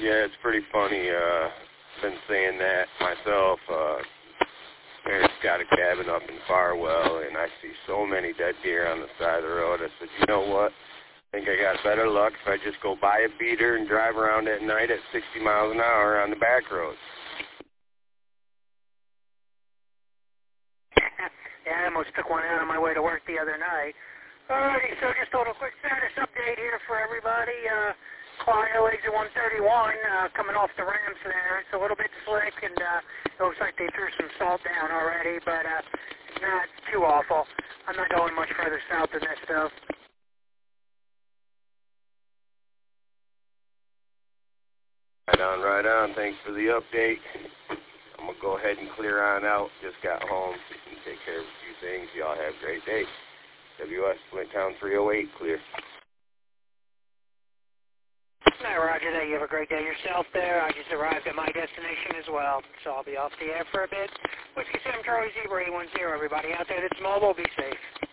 Yeah, it's pretty funny. Been saying that myself. Parents got a cabin up in Farwell, and I see so many dead deer on the side of the road. I said, you know what? I think I got better luck if I just go buy a beater and drive around at night at 60 miles an hour on the back roads. Yeah, I almost took one out on my way to work the other night. Alrighty, so just a little quick status update here for everybody. Clio exit 131 coming off the ramps there. It's a little bit slick, and it looks like they threw some salt down already, but it's not too awful. I'm not going much further south than this, though. Right on. Thanks for the update. I'm going to go ahead and clear on out. Just got home and take care of a few things. Y'all have a great day. WS Flint Town 308, clear. All right, Roger that. You have a great day yourself there. I just arrived at my destination as well, so I'll be off the air for a bit. Whiskey 7 Charlie Zebra 810. Everybody out there that's mobile, be safe.